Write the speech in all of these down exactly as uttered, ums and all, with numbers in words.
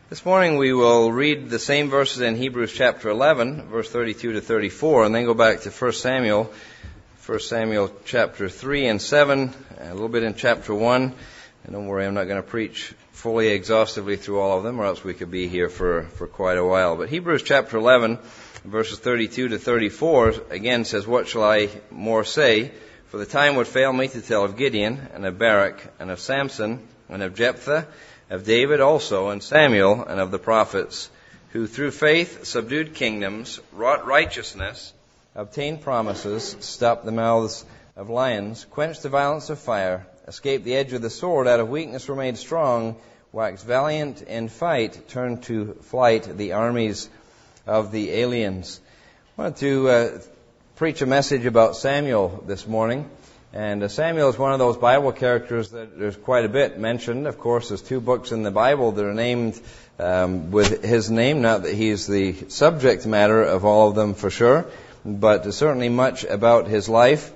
This morning we will read the same verses in Hebrews chapter eleven, verse thirty-two to thirty-four, and then go back to First Samuel, First Samuel chapter three and seven, a little bit in chapter one. And don't worry, I'm not going to preach fully exhaustively through all of them, or else we could be here for, for quite a while. But Hebrews chapter eleven, verses thirty-two to thirty-four, again says, "What shall I more say? For the time would fail me to tell of Gideon, and of Barak, and of Samson, and of Jephthah, of David also, and Samuel, and of the prophets, who through faith subdued kingdoms, wrought righteousness, obtained promises, stopped the mouths of lions, quenched the violence of fire, escaped the edge of the sword, out of weakness were made strong, waxed valiant in fight, turned to flight the armies of the aliens." I wanted to uh, preach a message about Samuel this morning. And uh, Samuel is one of those Bible characters that there's quite a bit mentioned. Of course, there's two books in the Bible that are named um, with his name. Not that he's the subject matter of all of them for sure, but certainly much about his life.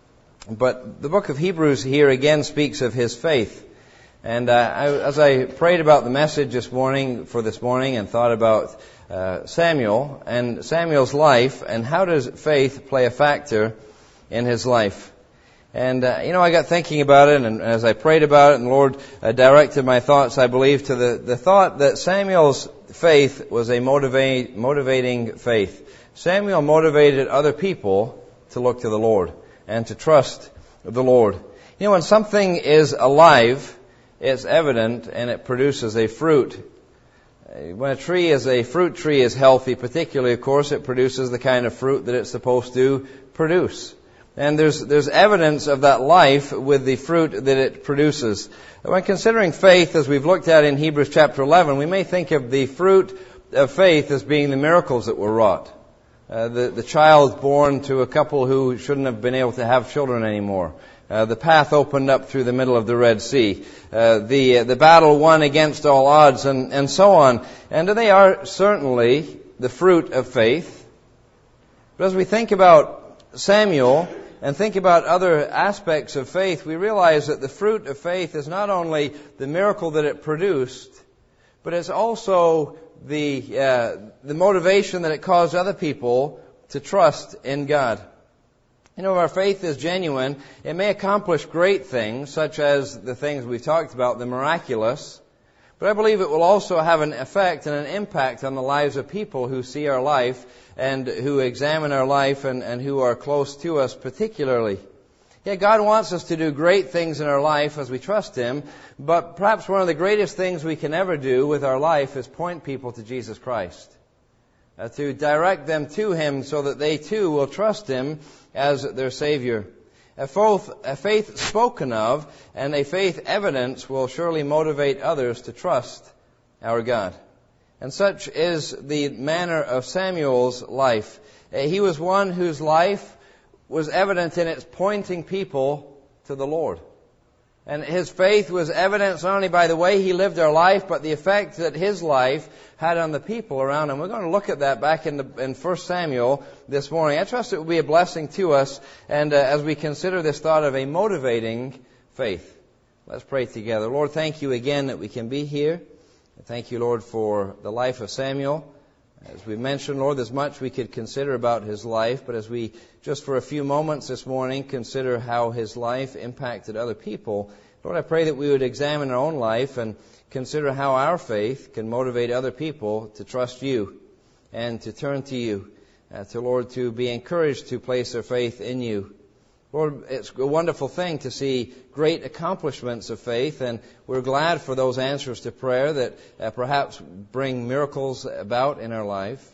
But the book of Hebrews here again speaks of his faith. And uh, I, as I prayed about the message this morning, for this morning, and thought about uh, Samuel and Samuel's life, and how does faith play a factor in his life? And, uh, you know, I got thinking about it, and as I prayed about it, and the Lord uh, directed my thoughts, I believe, to the, the thought that Samuel's faith was a motivate, motivating faith. Samuel motivated other people to look to the Lord and to trust the Lord. You know, when something is alive, it's evident, and it produces a fruit. When a tree is a fruit tree is healthy, particularly, of course, it produces the kind of fruit that it's supposed to produce. And there's there's evidence of that life with the fruit that it produces. When considering faith, as we've looked at in Hebrews chapter eleven, we may think of the fruit of faith as being the miracles that were wrought. Uh, the, the child born to a couple who shouldn't have been able to have children anymore. Uh, the path opened up through the middle of the Red Sea. Uh, the uh, the battle won against all odds, and, and so on. And they are certainly the fruit of faith. But as we think about Samuel, and think about other aspects of faith, we realize that the fruit of faith is not only the miracle that it produced, but it's also the uh, the motivation that it caused other people to trust in God. You know, if our faith is genuine, it may accomplish great things, such as the things we've talked about, the miraculous, but I believe it will also have an effect and an impact on the lives of people who see our life and who examine our life and, and who are close to us particularly. Yeah, God wants us to do great things in our life as we trust Him, but perhaps one of the greatest things we can ever do with our life is point people to Jesus Christ. Uh, to direct them to Him so that they too will trust Him as their Savior. A faith, a faith spoken of and a faith evidence will surely motivate others to trust our God. And such is the manner of Samuel's life. He was one whose life was evident in its pointing people to the Lord. And his faith was evidenced not only by the way he lived our life, but the effect that his life had on the people around him. We're going to look at that back in, the, in First Samuel this morning. I trust it will be a blessing to us, and uh, as we consider this thought of a motivating faith. Let's pray together. Lord, thank you again that we can be here. Thank you, Lord, for the life of Samuel. As we mentioned, Lord, there's much we could consider about his life, but as we, just for a few moments this morning, consider how his life impacted other people, Lord, I pray that we would examine our own life and consider how our faith can motivate other people to trust you and to turn to you, uh, to, Lord, to be encouraged to place their faith in you. Lord, it's a wonderful thing to see great accomplishments of faith, and we're glad for those answers to prayer that uh, perhaps bring miracles about in our life.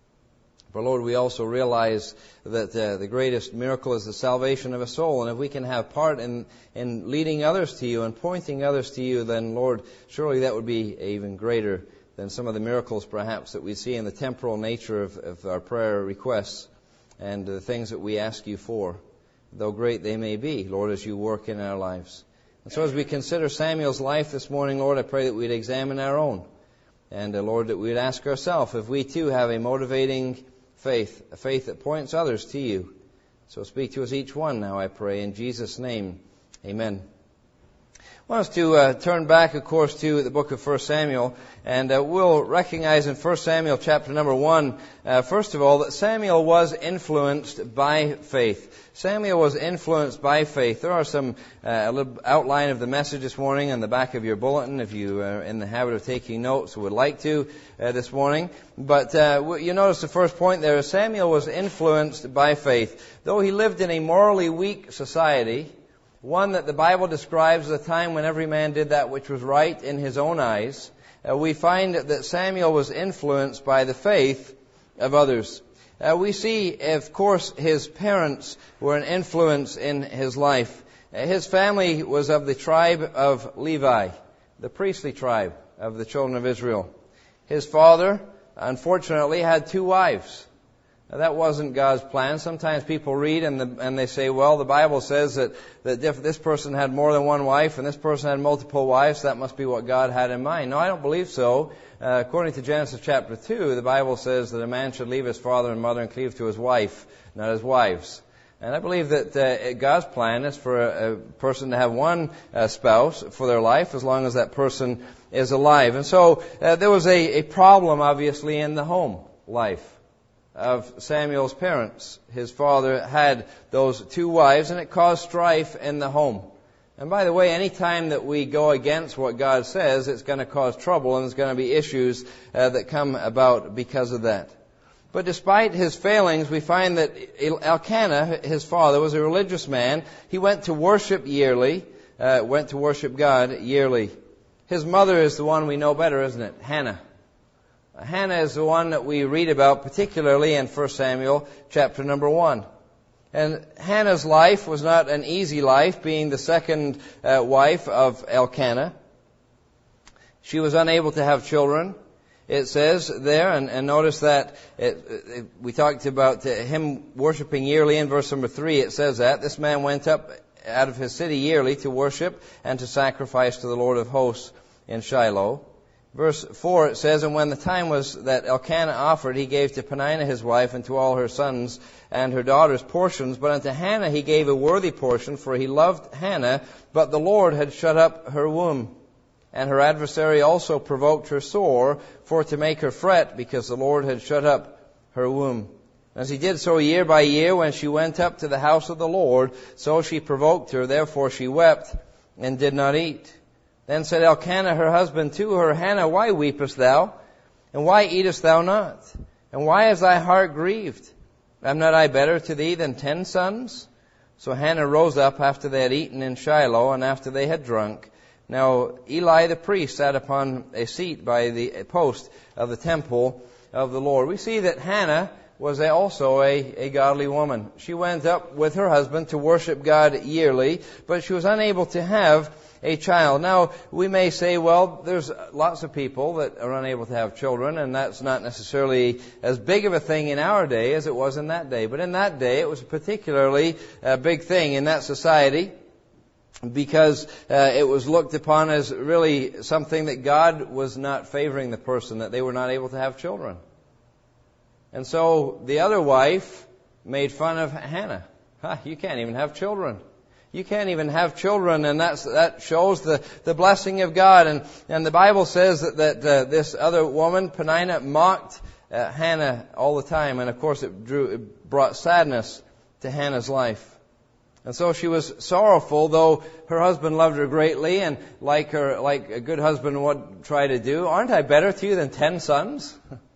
But Lord, we also realize that uh, the greatest miracle is the salvation of a soul, and if we can have part in, in leading others to you and pointing others to you, then Lord, surely that would be even greater than some of the miracles perhaps that we see in the temporal nature of, of our prayer requests and the things that we ask you for, though great they may be, Lord, as you work in our lives. And so as we consider Samuel's life this morning, Lord, I pray that we'd examine our own. And, uh, Lord, that we'd ask ourselves if we too have a motivating faith, a faith that points others to you. So speak to us each one now, I pray, in Jesus' name. Amen. I want us to uh, turn back, of course, to the book of First Samuel, and uh, we'll recognize in First Samuel chapter number one, uh, first of all, that Samuel was influenced by faith. Samuel was influenced by faith. There are some uh, a little outline of the message this morning on the back of your bulletin, if you are in the habit of taking notes or would like to uh, this morning. But uh, you notice the first point there is Samuel was influenced by faith. Though he lived in a morally weak society, one that the Bible describes as a time when every man did that which was right in his own eyes, uh, we find that Samuel was influenced by the faith of others. Uh, we see, of course, his parents were an influence in his life. Uh, his family was of the tribe of Levi, the priestly tribe of the children of Israel. His father, unfortunately, had two wives. Now, that wasn't God's plan. Sometimes people read and, the, and they say, well, the Bible says that, that if this person had more than one wife and this person had multiple wives, that must be what God had in mind. No, I don't believe so. Uh, according to Genesis chapter two, the Bible says that a man should leave his father and mother and cleave to his wife, not his wives. And I believe that uh, God's plan is for a, a person to have one uh, spouse for their life as long as that person is alive. And so uh, there was a, a problem, obviously, in the home life of Samuel's parents. His father had those two wives, and it caused strife in the home. And by the way, any time that we go against what God says, it's going to cause trouble, and there's going to be issues uh, that come about because of that. But despite his failings, we find that Elkanah, his father, was a religious man. He went to worship yearly, uh, went to worship God yearly. His mother is the one we know better, isn't it? Hannah. Hannah is the one that we read about, particularly in First Samuel chapter number one. And Hannah's life was not an easy life, being the second uh, wife of Elkanah. She was unable to have children, it says there, and, and notice that it, it, we talked about him worshiping yearly in verse number three. It says that this man went up out of his city yearly to worship and to sacrifice to the Lord of hosts in Shiloh. Verse four, it says, and when the time was that Elkanah offered, he gave to Peninnah his wife and to all her sons and her daughters portions. But unto Hannah he gave a worthy portion, for he loved Hannah, but the Lord had shut up her womb. And her adversary also provoked her sore, for to make her fret, because the Lord had shut up her womb. As he did so year by year, when she went up to the house of the Lord, so she provoked her, therefore she wept and did not eat. Then said Elkanah her husband to her, Hannah, why weepest thou? And why eatest thou not? And why is thy heart grieved? Am not I better to thee than ten sons? So Hannah rose up after they had eaten in Shiloh, and after they had drunk. Now Eli the priest sat upon a seat by the post of the temple of the Lord. We see that Hannah was a, also a, a godly woman. She went up with her husband to worship God yearly, but she was unable to have a child. Now, we may say, well, there's lots of people that are unable to have children, and that's not necessarily as big of a thing in our day as it was in that day. But in that day, it was a particularly uh, big thing in that society, because uh, it was looked upon as really something that God was not favoring the person, that they were not able to have children. And so the other wife made fun of Hannah. Ha, you can't even have children. You can't even have children, and that's, that shows the, the blessing of God. And, and the Bible says that, that uh, this other woman, Peninnah, mocked uh, Hannah all the time. And of course it drew, it brought sadness to Hannah's life. And so she was sorrowful, though her husband loved her greatly, and like her, like a good husband would try to do. Aren't I better to you than ten sons?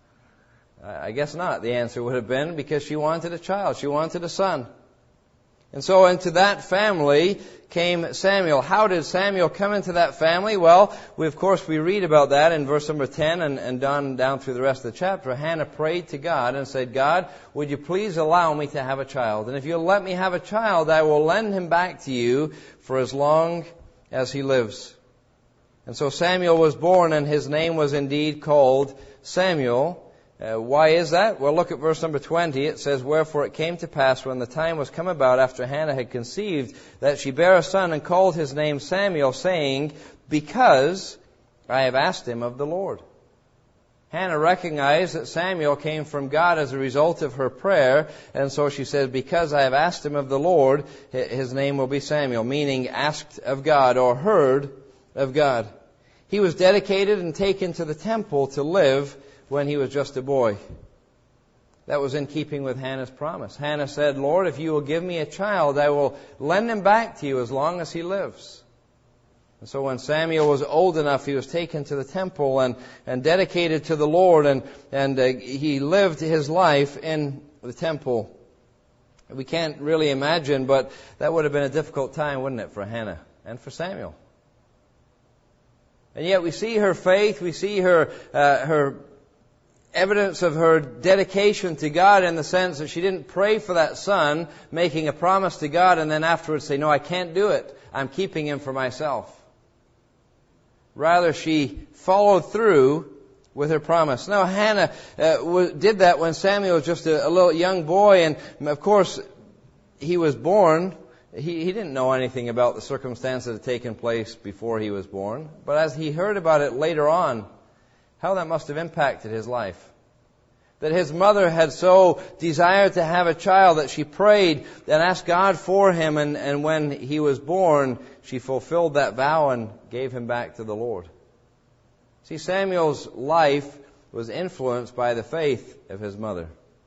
I guess not, the answer would have been, because she wanted a child. She wanted a son. And so into that family came Samuel. How did Samuel come into that family? Well, we, of course, we read about that in verse number ten and, and down, down through the rest of the chapter. Hannah prayed to God and said, God, would you please allow me to have a child? And if you'll let me have a child, I will lend him back to you for as long as he lives. And so Samuel was born, and his name was indeed called Samuel. Uh, why is that? Well, look at verse number twenty. It says, wherefore it came to pass when the time was come about after Hannah had conceived, that she bare a son and called his name Samuel, saying, because I have asked him of the Lord. Hannah recognized that Samuel came from God as a result of her prayer, and so she said, because I have asked him of the Lord, his name will be Samuel, meaning asked of God or heard of God. He was dedicated and taken to the temple to live when he was just a boy. That was in keeping with Hannah's promise. Hannah said, Lord, if you will give me a child, I will lend him back to you as long as he lives. And so when Samuel was old enough, he was taken to the temple and, and dedicated to the Lord, and, and uh, he lived his life in the temple. We can't really imagine, but that would have been a difficult time, wouldn't it, for Hannah and for Samuel? And yet we see her faith, we see her uh, her evidence of her dedication to God in the sense that she didn't pray for that son, making a promise to God, and then afterwards say, no, I can't do it. I'm keeping him for myself. Rather, she followed through with her promise. Now, Hannah uh, w- did that when Samuel was just a, a little young boy, and of course, he was born. He, he didn't know anything about the circumstances that had taken place before he was born. But as he heard about it later on, how that must have impacted his life. That his mother had so desired to have a child that she prayed and asked God for him, and, and when he was born, she fulfilled that vow and gave him back to the Lord. See, Samuel's life was influenced by the faith of his mother.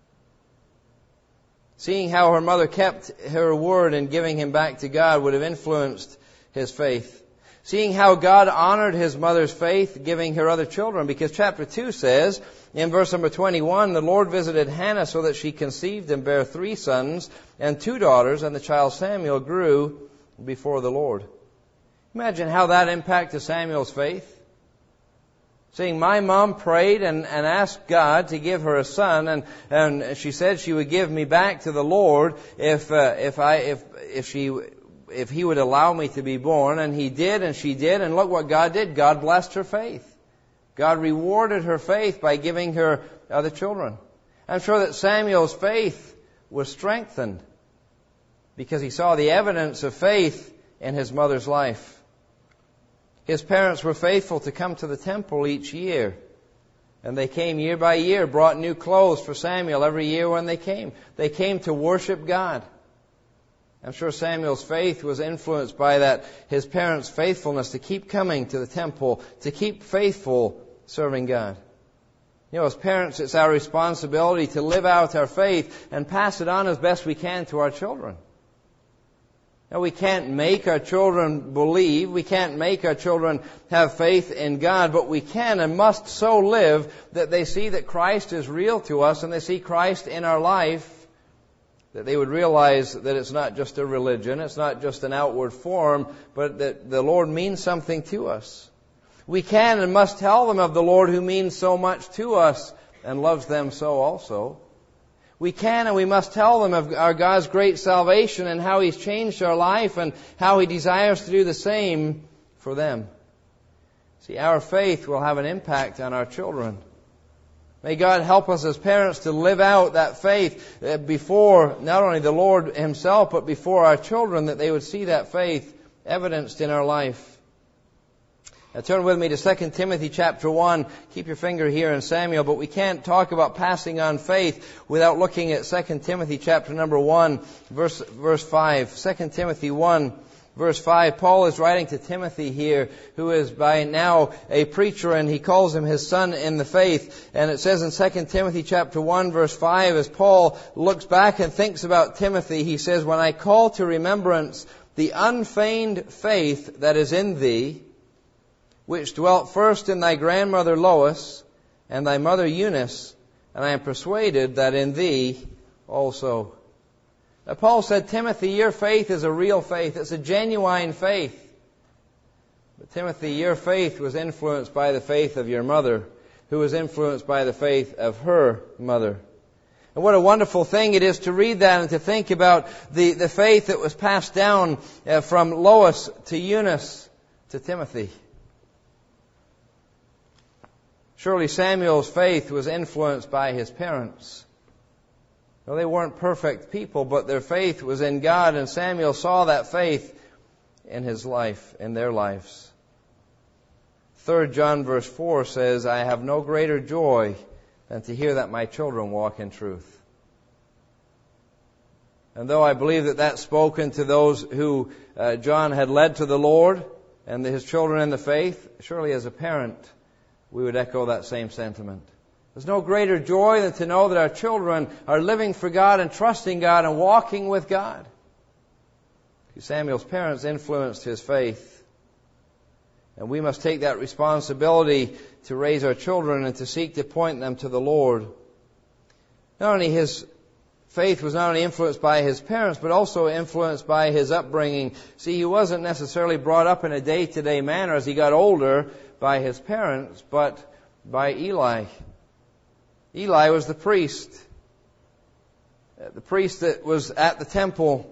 Seeing how her mother kept her word in giving him back to God would have influenced his faith. Seeing how God honored his mother's faith, giving her other children, because chapter two says, in verse number twenty-one, the Lord visited Hannah so that she conceived and bare three sons and two daughters, and the child Samuel grew before the Lord. Imagine how that impacted Samuel's faith. Seeing my mom prayed and, and asked God to give her a son, and, and she said she would give me back to the Lord if uh, if I if if she if he would allow me to be born, and he did, and she did, and look what God did. God blessed her faith. God rewarded her faith by giving her other children. I'm sure that Samuel's faith was strengthened because he saw the evidence of faith in his mother's life. His parents were faithful to come to the temple each year. And they came year by year, brought new clothes for Samuel every year when they came. They came to worship God. I'm sure Samuel's faith was influenced by that, his parents' faithfulness to keep coming to the temple, to keep faithful serving God. You know, as parents, it's our responsibility to live out our faith and pass it on as best we can to our children. Now, we can't make our children believe, we can't make our children have faith in God, but we can and must so live that they see that Christ is real to us and they see Christ in our life, that they would realize that it's not just a religion, it's not just an outward form, but that the Lord means something to us. We can and must tell them of the Lord who means so much to us and loves them so also. We can and we must tell them of our God's great salvation and how He's changed our life and how He desires to do the same for them. See, our faith will have an impact on our children. May God help us as parents to live out that faith before not only the Lord Himself, but before our children, that they would see that faith evidenced in our life. Now turn with me to Second Timothy chapter one. Keep your finger here in Samuel, but we can't talk about passing on faith without looking at Second Timothy chapter number one, verse, verse five. Second Timothy one, verse five. Paul is writing to Timothy here, who is by now a preacher, and he calls him his son in the faith. And it says in Second Timothy chapter one, verse five, as Paul looks back and thinks about Timothy, he says, "When I call to remembrance the unfeigned faith that is in thee, which dwelt first in thy grandmother Lois and thy mother Eunice, and I am persuaded that in thee also." Now Paul said, Timothy, your faith is a real faith. It's a genuine faith. But Timothy, your faith was influenced by the faith of your mother, who was influenced by the faith of her mother. And what a wonderful thing it is to read that and to think about the, the faith that was passed down uh, from Lois to Eunice to Timothy. Surely Samuel's faith was influenced by his parents. Well, they weren't perfect people, but their faith was in God, and Samuel saw that faith in his life, in their lives. Third John verse four says, "I have no greater joy than to hear that my children walk in truth." And though I believe that that's spoken to those who uh, John had led to the Lord, and his children in the faith, surely as a parent, we would echo that same sentiment. There's no greater joy than to know that our children are living for God and trusting God and walking with God. Samuel's parents influenced his faith. And we must take that responsibility to raise our children and to seek to point them to the Lord. Not only his faith was not only influenced by his parents, but also influenced by his upbringing. See, he wasn't necessarily brought up in a day-to-day manner as he got older by his parents, but by Eli. Eli was the priest. The priest that was at the temple.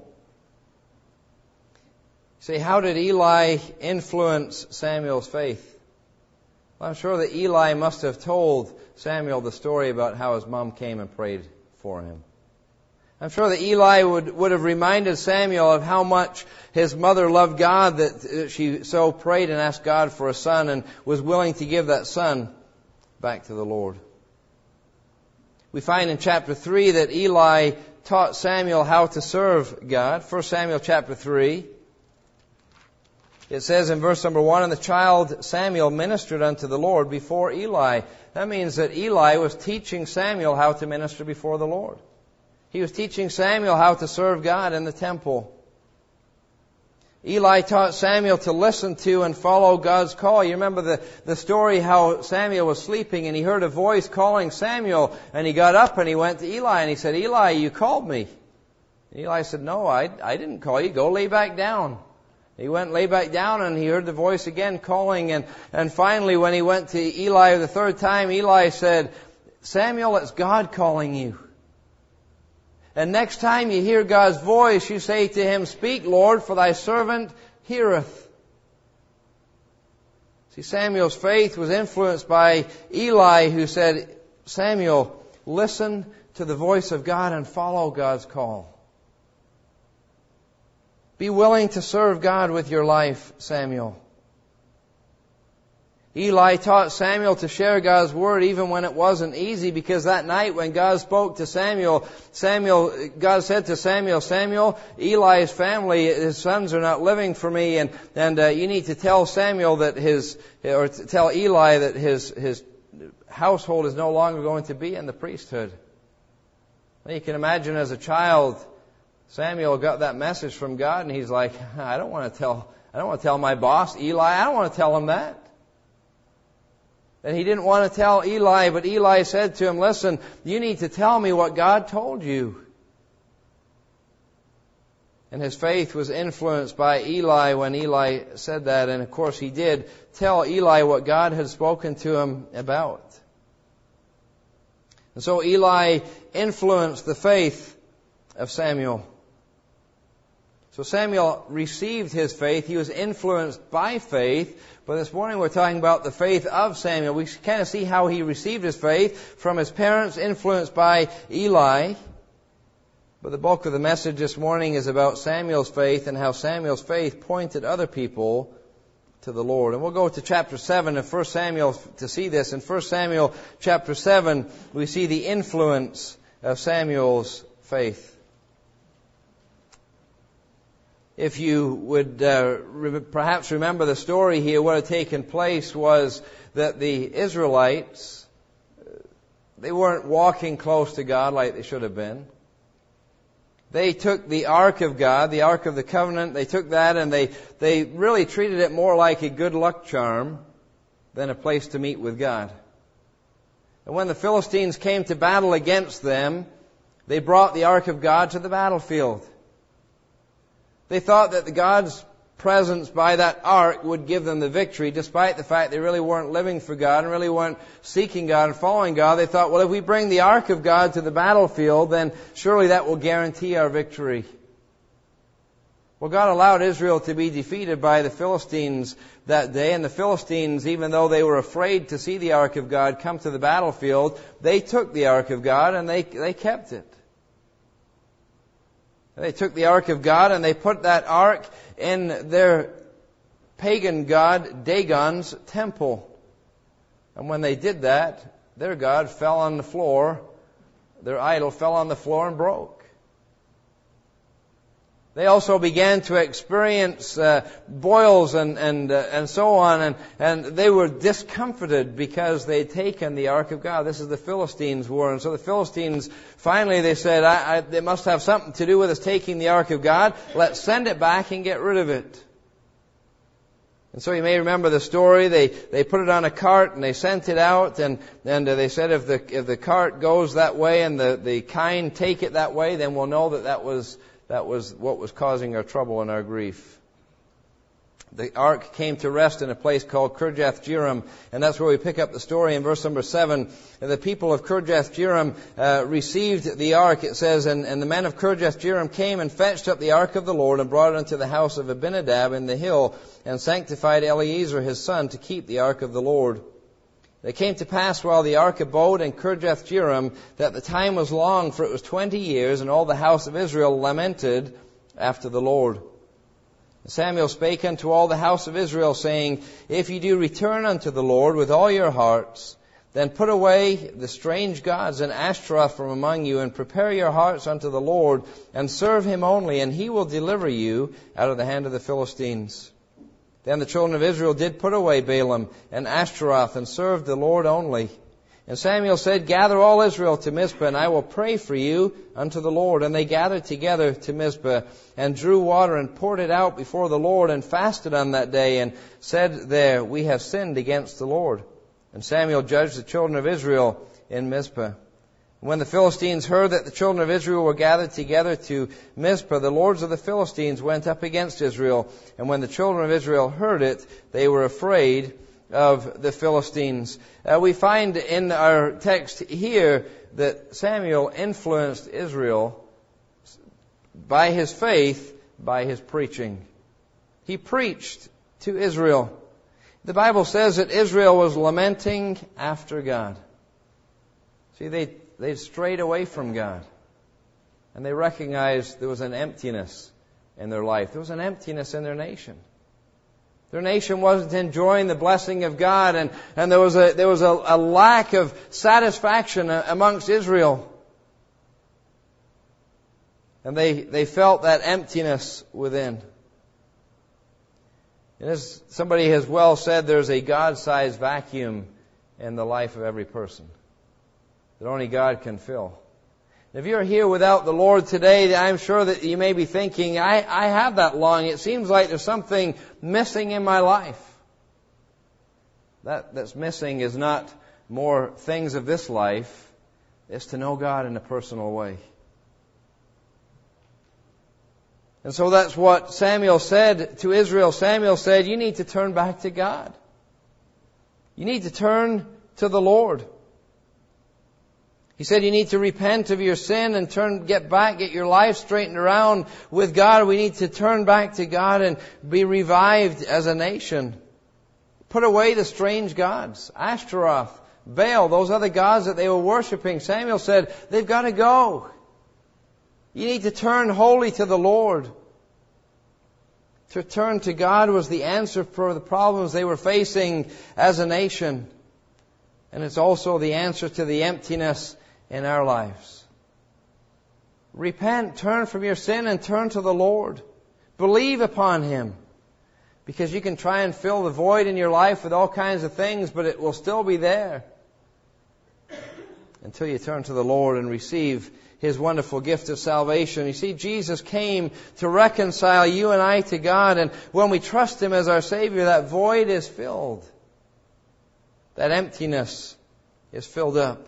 See, how did Eli influence Samuel's faith? Well, I'm sure that Eli must have told Samuel the story about how his mom came and prayed for him. I'm sure that Eli would, would have reminded Samuel of how much his mother loved God, that she so prayed and asked God for a son and was willing to give that son back to the Lord. We find in chapter three that Eli taught Samuel how to serve God. First Samuel chapter three. It says in verse number one, and the child Samuel ministered unto the Lord before Eli. That means that Eli was teaching Samuel how to minister before the Lord. He was teaching Samuel how to serve God in the temple. Eli taught Samuel to listen to and follow God's call. You remember the, the story how Samuel was sleeping and he heard a voice calling Samuel, and he got up and he went to Eli and he said, Eli, you called me. And Eli said, no, I, I didn't call you. Go lay back down. He went and lay back down and he heard the voice again calling, and, and finally when he went to Eli the third time, Eli said, Samuel, it's God calling you. And next time you hear God's voice, you say to him, speak, Lord, for thy servant heareth. See, Samuel's faith was influenced by Eli, who said, Samuel, listen to the voice of God and follow God's call. Be willing to serve God with your life, Samuel. Eli taught Samuel to share God's word even when it wasn't easy, because that night when God spoke to Samuel, Samuel, God said to Samuel, Samuel, Eli's family, his sons are not living for me, and, and uh, you need to tell Samuel that his, or tell Eli that his, his household is no longer going to be in the priesthood. Well, you can imagine as a child, Samuel got that message from God and he's like, I don't want to tell, I don't want to tell my boss, Eli, I don't want to tell him that. And he didn't want to tell Eli, but Eli said to him, listen, you need to tell me what God told you. And his faith was influenced by Eli when Eli said that. And of course he did tell Eli what God had spoken to him about. And so Eli influenced the faith of Samuel. So Samuel received his faith. He was influenced by faith. But this morning we're talking about the faith of Samuel. We kind of see how he received his faith from his parents, influenced by Eli. But the bulk of the message this morning is about Samuel's faith and how Samuel's faith pointed other people to the Lord. And we'll go to chapter seven of First Samuel to see this. In First Samuel chapter seven, we see the influence of Samuel's faith. If you would uh, re- perhaps remember the story here, what had taken place was that the Israelites, they weren't walking close to God like they should have been. They took the Ark of God, the Ark of the Covenant, they took that and they, they really treated it more like a good luck charm than a place to meet with God. And when the Philistines came to battle against them, they brought the Ark of God to the battlefield. They thought that the God's presence by that ark would give them the victory, despite the fact they really weren't living for God and really weren't seeking God and following God. They thought, well, if we bring the ark of God to the battlefield, then surely that will guarantee our victory. Well, God allowed Israel to be defeated by the Philistines that day, and the Philistines, even though they were afraid to see the ark of God come to the battlefield, they took the ark of God and they, they kept it. They took the Ark of God and they put that Ark in their pagan god Dagon's temple. And when they did that, their god fell on the floor. Their idol fell on the floor and broke. They also began to experience uh, boils and and uh, and so on, and and they were discomfited because they had taken the Ark of God. This is the Philistines' war, and so the Philistines finally they said, I, I, "They must have something to do with us taking the Ark of God. Let's send it back and get rid of it." And so you may remember the story. They they put it on a cart and they sent it out, and and they said, if the if the cart goes that way and the the kine take it that way, then we'll know that that was. That was what was causing our trouble and our grief. The ark came to rest in a place called Kirjath-Jearim, and that's where we pick up the story in verse number seven. The people of Kirjath-Jearim uh, received the ark, it says, and, and the men of Kirjath-Jearim came and fetched up the ark of the Lord and brought it unto the house of Abinadab in the hill, and sanctified Eleazar his son to keep the ark of the Lord. It came to pass while the ark abode in Kirjath-Jearim that the time was long, for it was twenty years, and all the house of Israel lamented after the Lord. And Samuel spake unto all the house of Israel, saying, If ye do return unto the Lord with all your hearts, then put away the strange gods and Ashtaroth from among you, and prepare your hearts unto the Lord, and serve him only, and he will deliver you out of the hand of the Philistines. Then the children of Israel did put away Baalim and Ashtaroth, and served the Lord only. And Samuel said, Gather all Israel to Mizpah, and I will pray for you unto the Lord. And they gathered together to Mizpah, and drew water, and poured it out before the Lord, and fasted on that day, and said there, We have sinned against the Lord. And Samuel judged the children of Israel in Mizpah. When the Philistines heard that the children of Israel were gathered together to Mizpah, the lords of the Philistines went up against Israel. And when the children of Israel heard it, they were afraid of the Philistines. Uh, we find in our text here that Samuel influenced Israel by his faith, by his preaching. He preached to Israel. The Bible says that Israel was lamenting after God. See, they They'd strayed away from God. And they recognized there was an emptiness in their life. There was an emptiness in their nation. Their nation wasn't enjoying the blessing of God, and, and there was, a, there was a, a lack of satisfaction amongst Israel. And they, they felt that emptiness within. And as somebody has well said, there's a God-sized vacuum in the life of every person that only God can fill. If you're here without the Lord today, I'm sure that you may be thinking, I, I have that longing. It seems like there's something missing in my life. That that's missing is not more things of this life. It's to know God in a personal way. And so that's what Samuel said to Israel. Samuel said, you need to turn back to God. You need to turn to the Lord. He said you need to repent of your sin and turn, get back, get your life straightened around with God. We need to turn back to God and be revived as a nation. Put away the strange gods, Ashtaroth, Baal, those other gods that they were worshiping. Samuel said, they've got to go. You need to turn wholly to the Lord. To turn to God was the answer for the problems they were facing as a nation. And it's also the answer to the emptiness in our lives. Repent, turn from your sin and turn to the Lord. Believe upon Him. Because you can try and fill the void in your life with all kinds of things, but it will still be there until you turn to the Lord and receive His wonderful gift of salvation. You see, Jesus came to reconcile you and I to God, and when we trust Him as our Savior, that void is filled. That emptiness is filled up.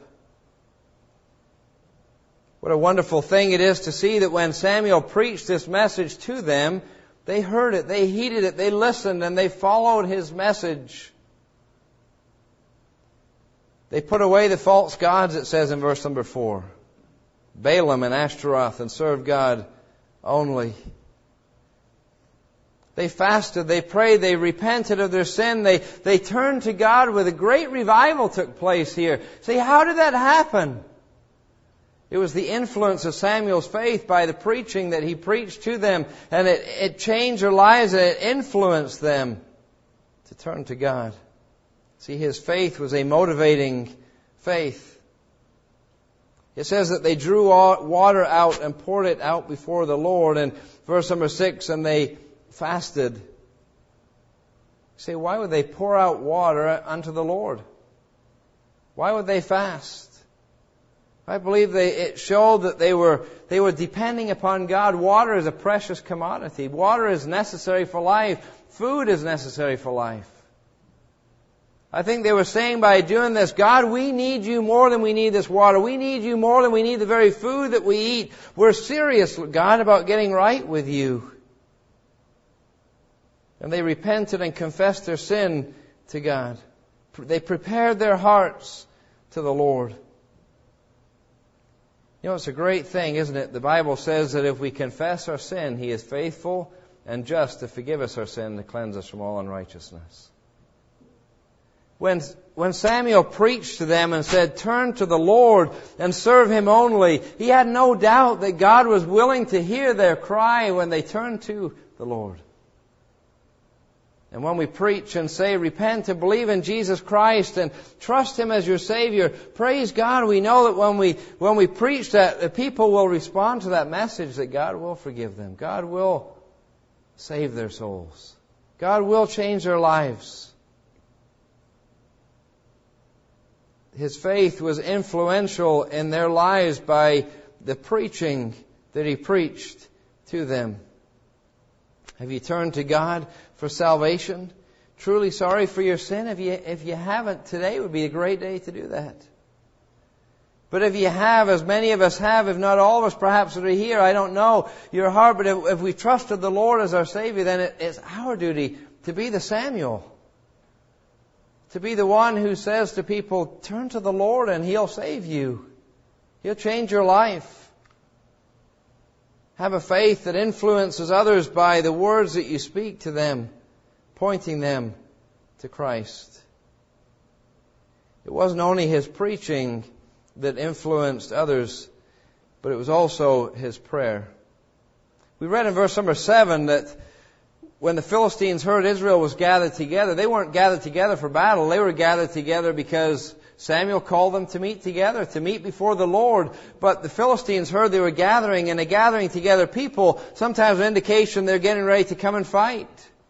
What a wonderful thing it is to see that when Samuel preached this message to them, they heard it, they heeded it, they listened, and they followed his message. They put away the false gods, it says in verse number four. Balaam and Ashtaroth, and served God only. They fasted, they prayed, they repented of their sin, they, they turned to God with a great revival took place here. See, how did that happen? It was the influence of Samuel's faith by the preaching that he preached to them, and it, it changed their lives and it influenced them to turn to God. See, his faith was a motivating faith. It says that they drew water out and poured it out before the Lord. And verse number six, and they fasted. You say, why would they pour out water unto the Lord? Why would they fast? I believe they, it showed that they were, they were depending upon God. Water is a precious commodity. Water is necessary for life. Food is necessary for life. I think they were saying by doing this, God, we need you more than we need this water. We need you more than we need the very food that we eat. We're serious, God, about getting right with you. And they repented and confessed their sin to God. They prepared their hearts to the Lord. You know, it's a great thing, isn't it? The Bible says that if we confess our sin, He is faithful and just to forgive us our sin and to cleanse us from all unrighteousness. When, when Samuel preached to them and said, turn to the Lord and serve Him only, he had no doubt that God was willing to hear their cry when they turned to the Lord. And when we preach and say, repent and believe in Jesus Christ and trust Him as your Savior, praise God, we know that when we, when we preach that, the people will respond to that message, that God will forgive them. God will save their souls. God will change their lives. His faith was influential in their lives by the preaching that He preached to them. Have you turned to God for salvation? Truly sorry for your sin? If you, if you haven't, today would be a great day to do that. But if you have, as many of us have, if not all of us perhaps that are here, I don't know your heart, but if, if we trusted the Lord as our Savior, then it, it's our duty to be the Samuel. To be the one who says to people, turn to the Lord and He'll save you. He'll change your life. Have a faith that influences others by the words that you speak to them, pointing them to Christ. It wasn't only His preaching that influenced others, but it was also His prayer. We read in verse number seven that when the Philistines heard Israel was gathered together, they weren't gathered together for battle. They were gathered together because Samuel called them to meet together, to meet before the Lord. But the Philistines heard they were gathering, and a gathering together people, sometimes an indication they're getting ready to come and fight.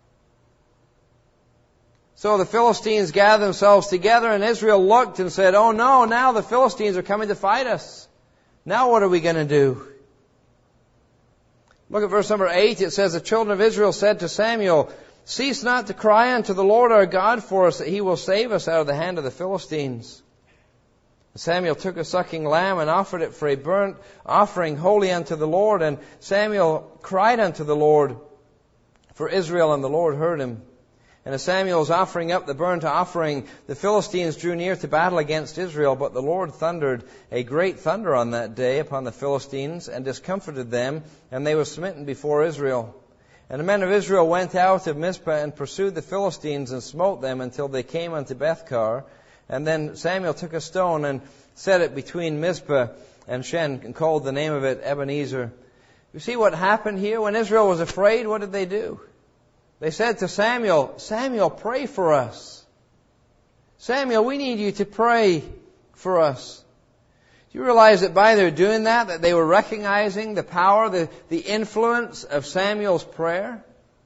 So the Philistines gathered themselves together, and Israel looked and said, oh no, now the Philistines are coming to fight us. Now what are we going to do? Look at verse number eight. It says, the children of Israel said to Samuel, cease not to cry unto the Lord our God for us, that He will save us out of the hand of the Philistines. Samuel took a sucking lamb and offered it for a burnt offering holy unto the Lord. And Samuel cried unto the Lord for Israel, and the Lord heard him. And as Samuel was offering up the burnt offering, the Philistines drew near to battle against Israel. But the Lord thundered a great thunder on that day upon the Philistines, and discomfited them, and they were smitten before Israel. And the men of Israel went out of Mizpah and pursued the Philistines and smote them until they came unto Bethkar. And then Samuel took a stone and set it between Mizpah and Shen, and called the name of it Ebenezer. You see what happened here? When Israel was afraid, what did they do? They said to Samuel, Samuel, pray for us. Samuel, we need you to pray for us. Do you realize that by their doing that, that they were recognizing the power, the, the influence of Samuel's prayer?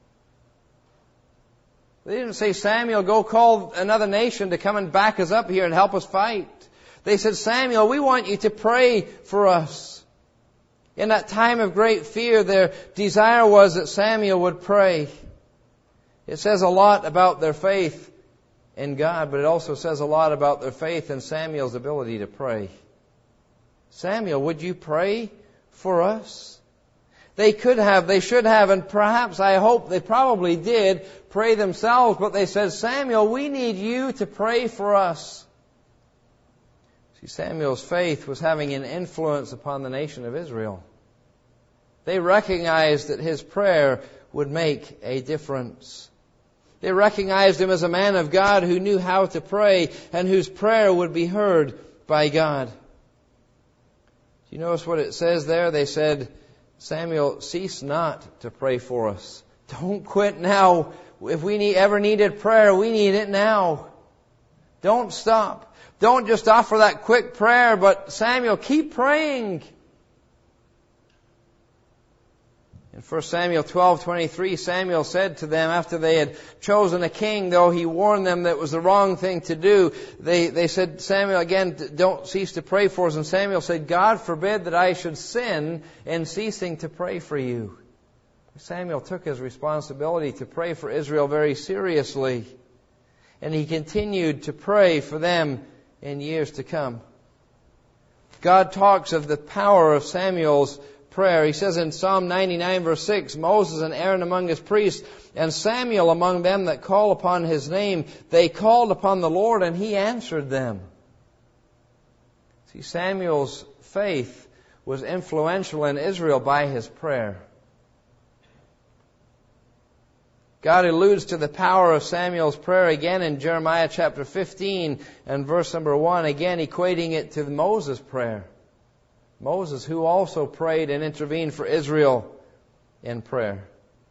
They didn't say, Samuel, go call another nation to come and back us up here and help us fight. They said, Samuel, we want you to pray for us. In that time of great fear, their desire was that Samuel would pray. It says a lot about their faith in God, but it also says a lot about their faith in Samuel's ability to pray. Samuel, would you pray for us? They could have, they should have, and perhaps, I hope they probably did pray themselves, but they said, Samuel, we need you to pray for us. See, Samuel's faith was having an influence upon the nation of Israel. They recognized that his prayer would make a difference. They recognized him as a man of God who knew how to pray and whose prayer would be heard by God. Do you notice what it says there? They said, Samuel, cease not to pray for us. Don't quit now. If we need, ever needed prayer, we need it now. Don't stop. Don't just offer that quick prayer, but Samuel, keep praying. In First Samuel twelve twenty-three, Samuel said to them after they had chosen a king, though he warned them that it was the wrong thing to do, they, they said, Samuel, again, don't cease to pray for us. And Samuel said, God forbid that I should sin in ceasing to pray for you. Samuel took his responsibility to pray for Israel very seriously. And he continued to pray for them in years to come. God talks of the power of Samuel's prayer. He says in Psalm ninety-nine verse six, Moses and Aaron among his priests, and Samuel among them that call upon his name, they called upon the Lord and he answered them. See, Samuel's faith was influential in Israel by his prayer. God alludes to the power of Samuel's prayer again in Jeremiah chapter fifteen and verse number one, again equating it to Moses' prayer. Moses, who also prayed and intervened for Israel in prayer.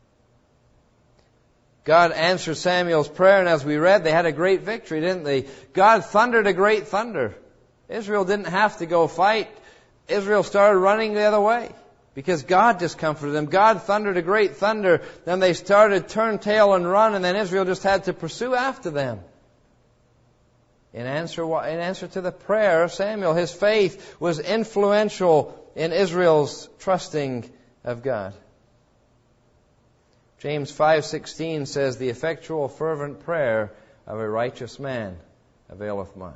God answered Samuel's prayer, and as we read, they had a great victory, didn't they? God thundered a great thunder. Israel didn't have to go fight. Israel started running the other way because God discomforted them. God thundered a great thunder. Then they started turn tail and run, and then Israel just had to pursue after them. In answer, in answer to the prayer of Samuel, his faith was influential in Israel's trusting of God. James five sixteen says, the effectual fervent prayer of a righteous man availeth much.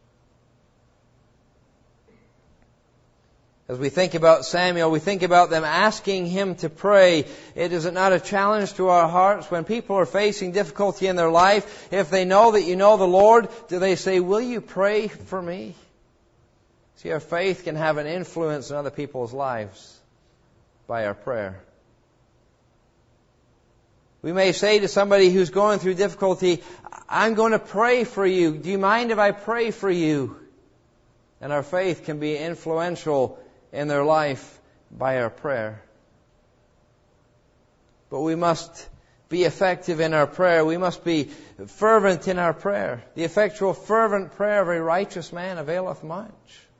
As we think about Samuel, we think about them asking him to pray. It is not a challenge to our hearts when people are facing difficulty in their life. If they know that you know the Lord, do they say, will you pray for me? See, our faith can have an influence in other people's lives by our prayer. We may say to somebody who's going through difficulty, I'm going to pray for you. Do you mind if I pray for you? And our faith can be influential in their life by our prayer. But we must be effective in our prayer. We must be fervent in our prayer. The effectual fervent prayer of a righteous man availeth much.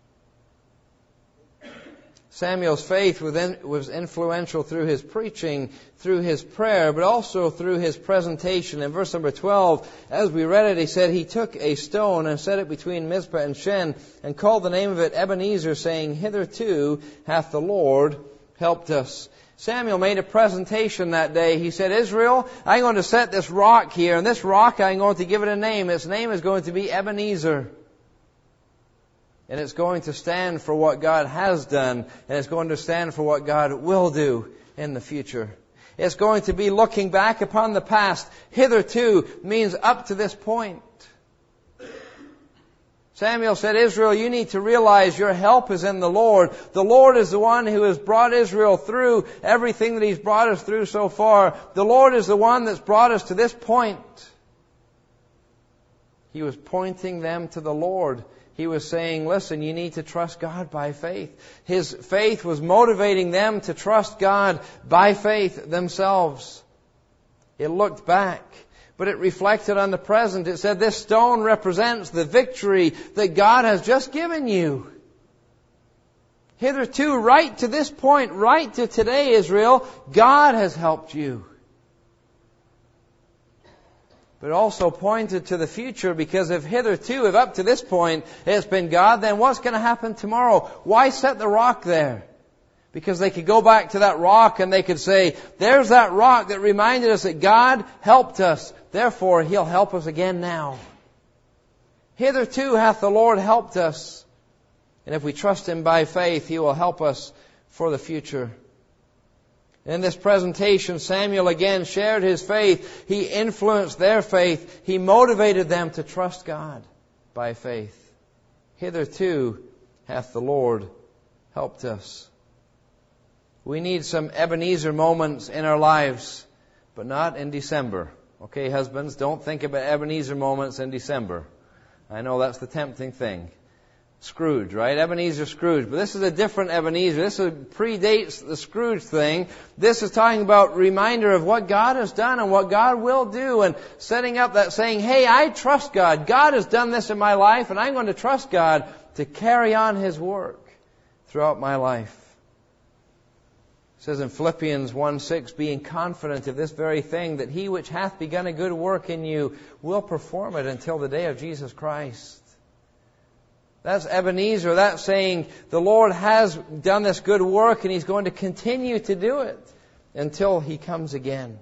Samuel's faith was influential through his preaching, through his prayer, but also through his presentation. In verse number twelve, as we read it, he said, he took a stone and set it between Mizpah and Shen, and called the name of it Ebenezer, saying, hitherto hath the Lord helped us. Samuel made a presentation that day. He said, Israel, I'm going to set this rock here, and this rock I'm going to give it a name. Its name is going to be Ebenezer. And it's going to stand for what God has done, and it's going to stand for what God will do in the future. It's going to be looking back upon the past. Hitherto means up to this point. Samuel said, Israel, you need to realize your help is in the Lord. The Lord is the one who has brought Israel through everything that He's brought us through so far. The Lord is the one that's brought us to this point. He was pointing them to the Lord. He was saying, listen, you need to trust God by faith. His faith was motivating them to trust God by faith themselves. It looked back, but it reflected on the present. It said, this stone represents the victory that God has just given you. Hitherto, right to this point, right to today, Israel, God has helped you. But also pointed to the future, because if hitherto, if up to this point it's been God, then what's going to happen tomorrow? Why set the rock there? Because they could go back to that rock and they could say, there's that rock that reminded us that God helped us. Therefore, He'll help us again now. Hitherto hath the Lord helped us. And if we trust Him by faith, He will help us for the future. In this presentation, Samuel again shared his faith. He influenced their faith. He motivated them to trust God by faith. Hitherto hath the Lord helped us. We need some Ebenezer moments in our lives, but not in December. Okay, husbands, don't think about Ebenezer moments in December. I know that's the tempting thing. Scrooge, right? Ebenezer Scrooge. But this is a different Ebenezer. This is, predates the Scrooge thing. This is talking about reminder of what God has done and what God will do, and setting up that saying, hey, I trust God. God has done this in my life, and I'm going to trust God to carry on His work throughout my life. It says in Philippians one six, being confident of this very thing, that He which hath begun a good work in you will perform it until the day of Jesus Christ. That's Ebenezer. That's saying the Lord has done this good work and He's going to continue to do it until He comes again.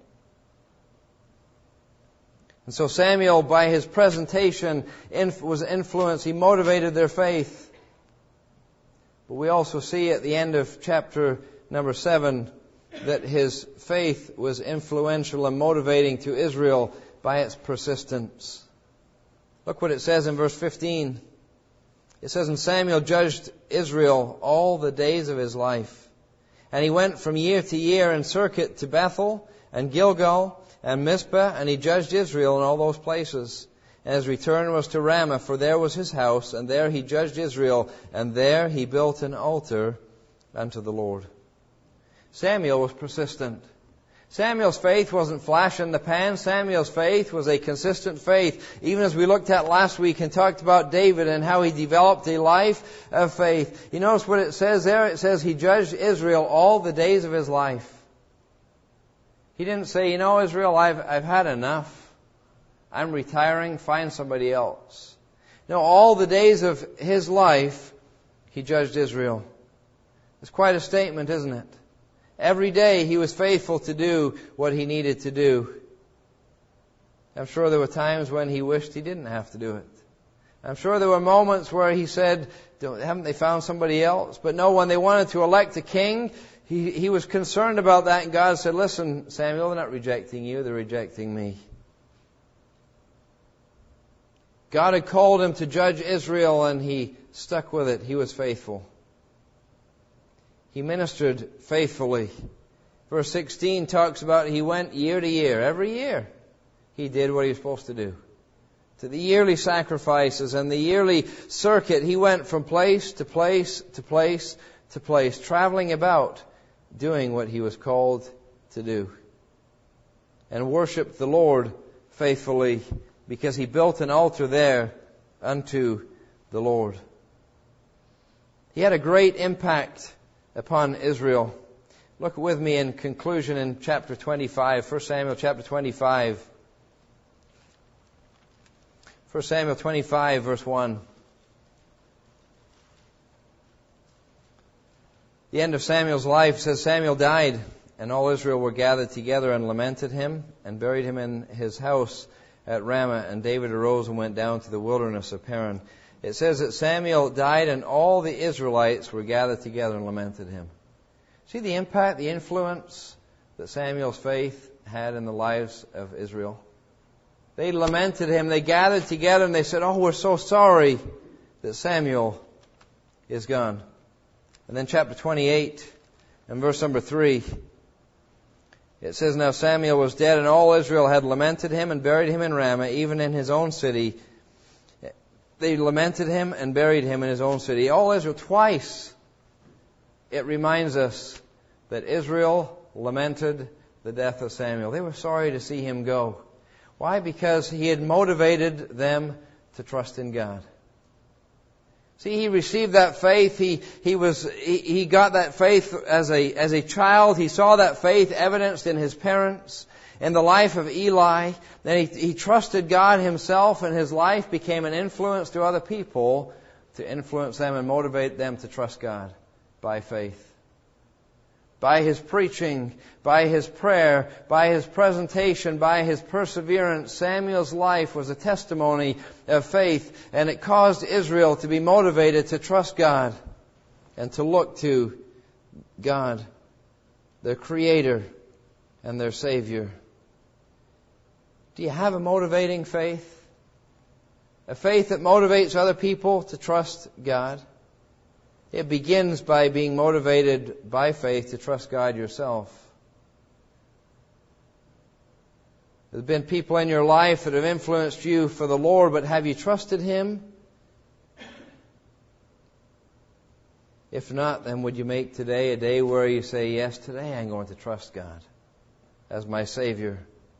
And so Samuel, by his presentation, was influenced. He motivated their faith. But we also see at the end of chapter number seven that his faith was influential and motivating to Israel by its persistence. Look what it says in verse fifteen. It says, and Samuel judged Israel all the days of his life. And he went from year to year in circuit to Bethel and Gilgal and Mizpah, and he judged Israel in all those places. And his return was to Ramah, for there was his house, and there he judged Israel, and there he built an altar unto the Lord. Samuel was persistent. Samuel's faith wasn't flash in the pan. Samuel's faith was a consistent faith. Even as we looked at last week and talked about David and how he developed a life of faith. You notice what it says there? It says he judged Israel all the days of his life. He didn't say, you know, Israel, I've, I've had enough. I'm retiring, find somebody else. No, all the days of his life, he judged Israel. It's quite a statement, isn't it? Every day he was faithful to do what he needed to do. I'm sure there were times when he wished he didn't have to do it. I'm sure there were moments where he said, haven't they found somebody else? But no, when they wanted to elect a king, he, he was concerned about that, and God said, listen, Samuel, they're not rejecting you, they're rejecting me. God had called him to judge Israel, and he stuck with it. He was faithful. He ministered faithfully. Verse sixteen talks about he went year to year. Every year he did what he was supposed to do. To the yearly sacrifices and the yearly circuit, he went from place to place to place to place, traveling about, doing what he was called to do. And worshiped the Lord faithfully, because he built an altar there unto the Lord. He had a great impact upon Israel. Look with me in conclusion in chapter twenty-five, First Samuel chapter twenty-five. First Samuel twenty-five, verse one. The end of Samuel's life says, Samuel died, and all Israel were gathered together and lamented him, and buried him in his house at Ramah. And David arose and went down to the wilderness of Paran. It says that Samuel died and all the Israelites were gathered together and lamented him. See the impact, the influence that Samuel's faith had in the lives of Israel? They lamented him. They gathered together and they said, oh, we're so sorry that Samuel is gone. And then chapter twenty-eight and verse number three. It says, now Samuel was dead, and all Israel had lamented him and buried him in Ramah, even in his own city. They lamented him and buried him in his own city. All Israel, twice, it reminds us that Israel lamented the death of Samuel. They were sorry to see him go. Why? Because he had motivated them to trust in God. See, he received that faith. He he was he, he got that faith as a as a child. He saw that faith evidenced in his parents, in the life of Eli. Then he, he trusted God himself, and his life became an influence to other people to influence them and motivate them to trust God by faith. By his preaching, by his prayer, by his presentation, by his perseverance, Samuel's life was a testimony of faith, and it caused Israel to be motivated to trust God and to look to God, their Creator and their Savior. Do you have a motivating faith? A faith that motivates other people to trust God? It begins by being motivated by faith to trust God yourself. There have been people in your life that have influenced you for the Lord, but have you trusted Him? If not, then would you make today a day where you say, yes, today I'm going to trust God as my Savior.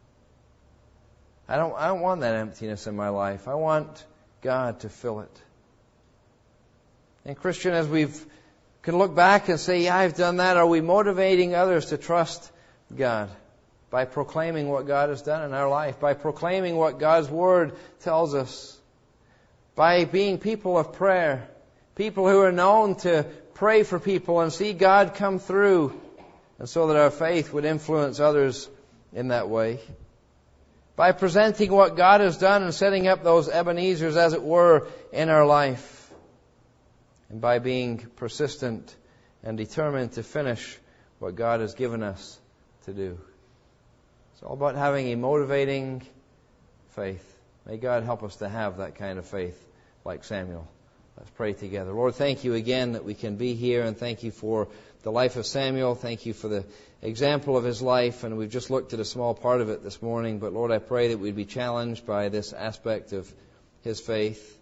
I don't, I don't want that emptiness in my life. I want God to fill it. And Christian, as we can look back and say, yeah, I've done that, are we motivating others to trust God by proclaiming what God has done in our life, by proclaiming what God's Word tells us, by being people of prayer, people who are known to pray for people and see God come through, and so that our faith would influence others in that way? By presenting what God has done and setting up those Ebenezers, as it were, in our life. And by being persistent and determined to finish what God has given us to do. It's all about having a motivating faith. May God help us to have that kind of faith like Samuel. Let's pray together. Lord, thank you again that we can be here, and thank you for the life of Samuel. Thank you for the example of his life, and we've just looked at a small part of it this morning. But Lord, I pray that we'd be challenged by this aspect of his faith.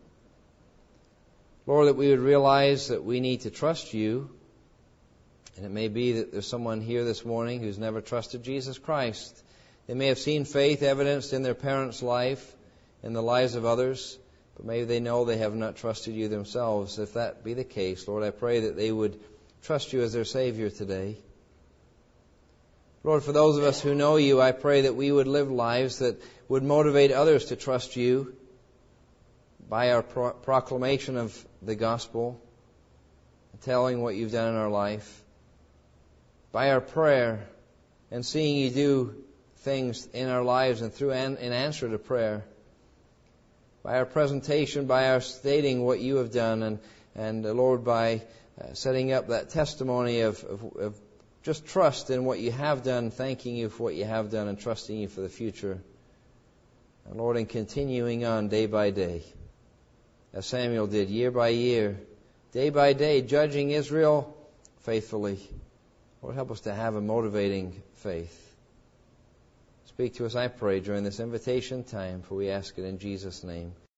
Lord, that we would realize that we need to trust you. And it may be that there's someone here this morning who's never trusted Jesus Christ. They may have seen faith evidenced in their parents' life, in the lives of others, but maybe they know they have not trusted you themselves. If that be the case, Lord, I pray that they would trust you as their Savior today. Lord, for those of us who know you, I pray that we would live lives that would motivate others to trust you by our pro- proclamation of the gospel, telling what you've done in our life, by our prayer and seeing you do things in our lives and through an, in answer to prayer, by our presentation, by our stating what you have done, and, and uh, Lord, by uh, setting up that testimony of, of, of just trust in what you have done, thanking you for what you have done, and trusting you for the future. And Lord, in continuing on day by day, as Samuel did, year by year, day by day, judging Israel faithfully. Lord, help us to have a motivating faith. Speak to us, I pray, during this invitation time, for we ask it in Jesus' name.